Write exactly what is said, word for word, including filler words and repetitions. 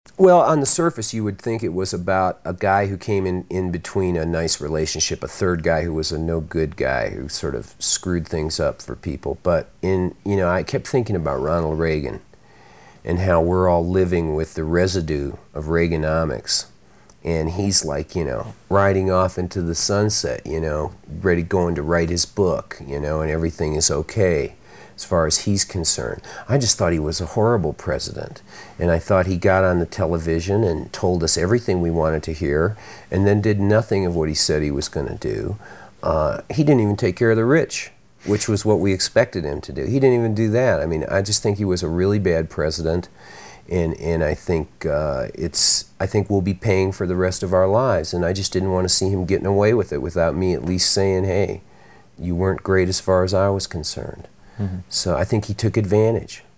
Well, on the surface, you would think it was about a guy who came in, in between a nice relationship, a third guy who was a no-good guy who sort of screwed things up for people. But in, you know, I kept thinking about Ronald Reagan and how we're all living with the residue of Reaganomics. And he's like, you know, riding off into the sunset, you know, ready going to write his book, you know, and everything is okay as far as he's concerned. I just thought he was a horrible president. And I thought he got on the television and told us everything we wanted to hear and then did nothing of what he said he was going to do. Uh, he didn't even take care of the rich, which was what we expected him to do. He didn't even do that. I mean, I just think he was a really bad president. And, and I think uh, it's, I think we'll be paying for the rest of our lives. And I just didn't want to see him getting away with it without me at least saying, hey, you weren't great as far as I was concerned. Mm-hmm. So I think he took advantage.